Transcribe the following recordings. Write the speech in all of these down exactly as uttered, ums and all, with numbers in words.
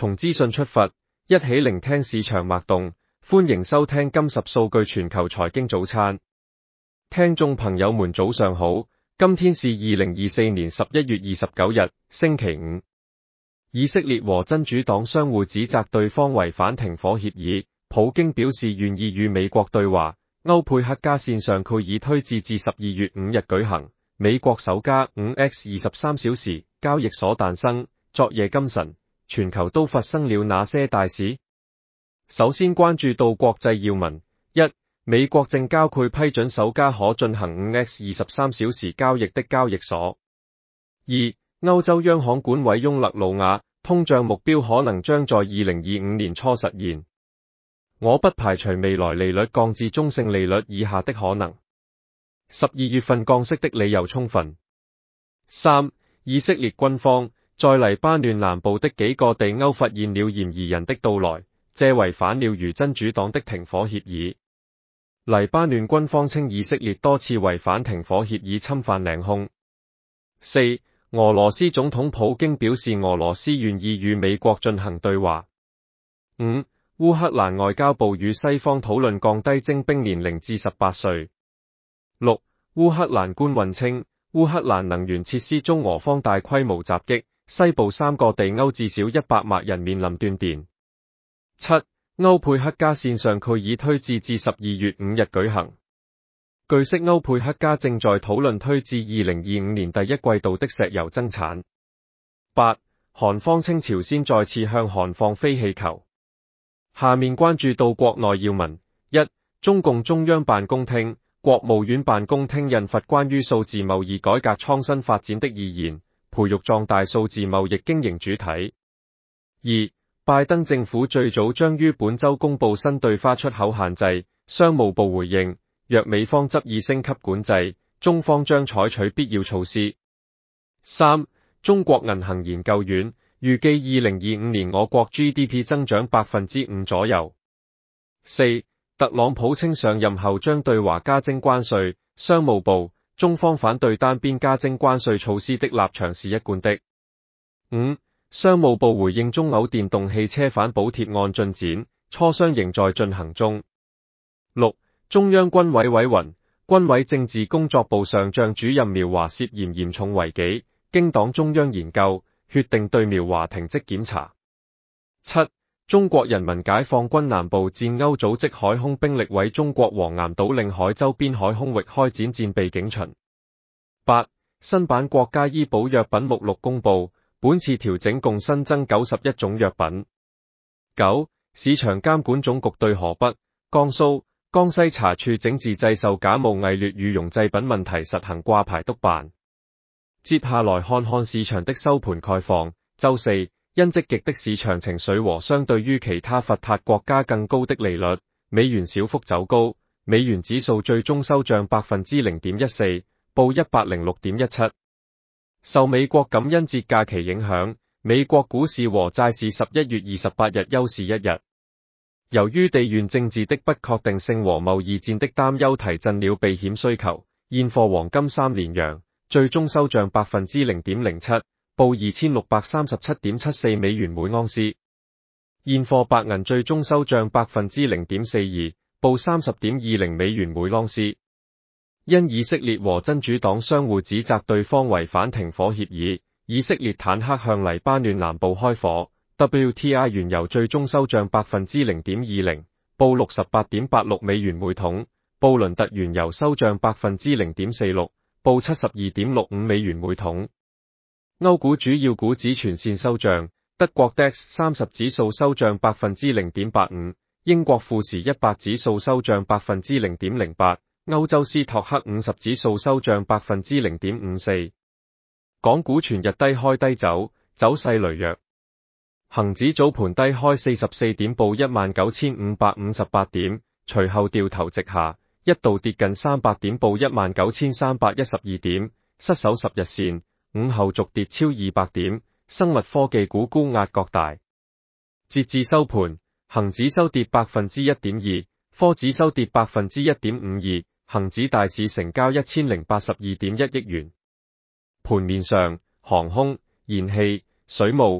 從資訊出發，一起聆聽市場脈動。歡迎收聽金十數據全球財經早餐。聽眾朋友們早上好，今天是二零二四年十一月二十九日，星期五。以色列和真主黨相互指責對方違反停火協議，普京表示願意與美國對話。歐佩克加線上會議推至至十二月五日舉行，美國首家 五 X 二十三小時交易所誕生。昨夜今晨，全球都發生了哪些大事？首先關注到國際要聞：一、美國證交會批准首家可進行 五 X 二十三小時交易的交易所。二、歐洲央行管委翁勒魯瓦，通脹目標可能將在二零二五年初實現。我不排除未來利率降至中性利率以下的可能。十二月份降息的理由充分。三、以色列軍方在黎巴嫩南部的幾個地區發現了嫌疑人的到來，這違反了與真主黨的停火協議。黎巴嫩軍方稱以色列多次違反停火協議，侵犯領空。四、俄羅斯總統普京表示俄羅斯願意與美國進行對話。五、烏克蘭外交部與西方討論降低徵兵年齡至十八歲。六、烏克蘭官運稱烏克蘭能源設施中俄方大規模襲擊，西部三個地區至少一百萬人面臨斷電。七、歐佩克加線上會議推至至十二月五日舉行。據悉，歐佩克加正在討論推至二零二五年第一季度的石油增產。八、韓方稱朝鮮再次向韓放飛氣球。下面關注到國內要聞：一、中共中央辦公廳、國務院辦公廳印發關於數字貿易改革創新發展的意見，培育壯大數字貿易經營主體。二、拜登政府最早將於本周公布新對華出口限制，商務部回應，若美方執意升級管制，中方將採取必要措施。三、中國銀行研究院預計二零二五年我國 G D P 增長百分之五左右。四、特朗普稱上任後將對華加徵關稅，商務部，中方反對單邊加徵關稅措施的立場是一貫的。五、商務部回應中歐電動汽車反補貼案進展，磋商仍在進行中。六、中央軍委委云，軍委政治工作部上將主任苗華涉嫌嚴重違紀，經黨中央研究，決定對苗華停職檢查。七、中國人民解放軍南部戰區組織海空兵力為中國黃岩島領海周邊海空域開展戰備警巡。八、新版國家醫保藥品目錄公布，本次調整共新增九十一種藥品。九、市場監管總局對河北、江蘇、江西查處整治製售假冒偽劣羽絨製品問題實行掛牌督辦。接下來看看市場的收盤概況。周四，因積極的市場情緒和相對於其他發達國家更高的利率，美元小幅走高，美元指數最終收漲百分之零點一四，報一百零六點一七。受美國感恩節假期影響，美國股市和債市十一月二十八日休市一日。由於地緣政治的不確定性和貿易戰的擔憂提振了避險需求，現貨黃金三連陽，最終收漲百分之零點零七，報二千六百三十七點七四美元每盎司。現貨白銀最終收漲百分之零點四二，報三十點二零美元每盎司。因以色列和真主黨相互指責對方違反停火協議，以色列坦克向黎巴嫩南部開火。W T I 原油最終收漲百分之零點二零，報六十八點八六美元每桶。布倫特原油收漲百分之零點四六，報七十二點六五美元每桶。歐股主要股指全線收漲，德國 D A X 三十指數收漲百分之零點八五，英國富時一百指數收漲百分之零點零八，歐洲斯托克五十指數收漲百分之零點五四。港股全日低開低走，走勢羸弱。恒指早盤低開四十四點，報一萬九千五百五十八點，隨後掉頭直下，一度跌近三百點，報一萬九千三百一十二點，失守十日線。午後續跌超二百點，生物科技股沽壓較大。截至收盤，恒指收跌百分之一點二，科指收跌百分之一點五二，恒指大市成交一千零八十二點一億元。盤面上，航空、燃氣、水務、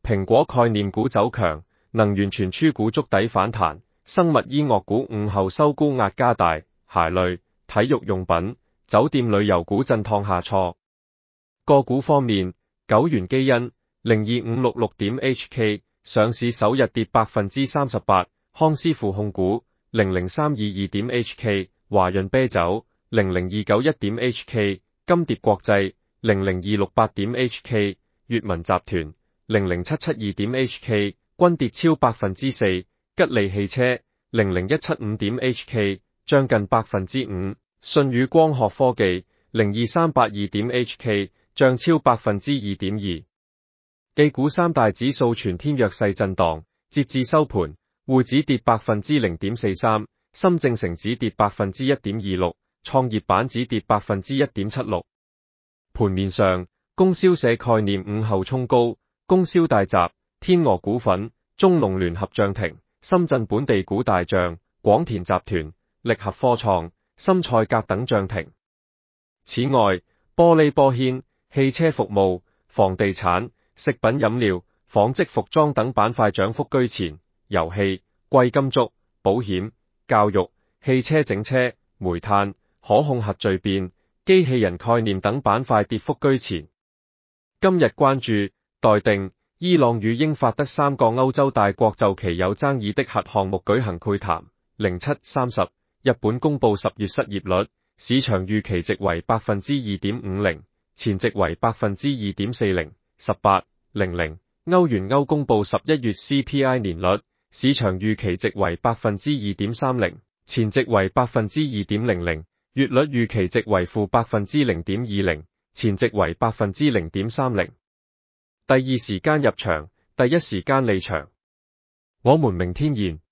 蘋果概念股走強，能源傳輸股觸底反彈，生物醫藥股午後收沽壓加大，鞋類、體育用品、酒店旅遊股震盪下挫。個股方面，九元基因零二五六六點 H K 上市首日跌百分之三十八，康師傅控股零零三二二點 H K 華潤啤酒零零二九一點 H K 金蝶國際零零二六八點 H K 閱文集團零零七七二點 H K 均跌超百分之四，吉利汽車零零一七五點 H K 將近百分之五，舜宇光學科技零二三八二點 H K 漲超百分之二點二。技股三大指數全天弱勢震盪，截至收盤，滬指跌百分之零點四三，深證成指跌百分之一點二六，創業板指跌百分之一點七六。盤面上，供銷社概念午後衝高，供銷大集、天鵝股份、中農聯合漲停，深圳本地股大漲，廣田集團、力合科創、深賽格等漲停。此外，玻璃玻纖、汽車服務、房地產、食品飲料、紡織服裝等板塊漲幅居前，遊戲、貴金屬、保險、教育、汽車整車、煤炭、可控核聚變、機器人概念等板塊跌幅居前。今日關注待定，伊朗與英法德三個歐洲大國就其有爭議的核項目舉行會談。零七三十，日本公布十月失業率，市場預期值為百分之二點五零，前值為百分之二點四零。十八零零，歐元歐公布十一月 C P I 年率，市場預期值為百分之二點三零，前值為百分之二點零零。月率預期值為負百分之零點二零，前值為百分之零點三零。第二時間入場，第一時間離場。我們明天見。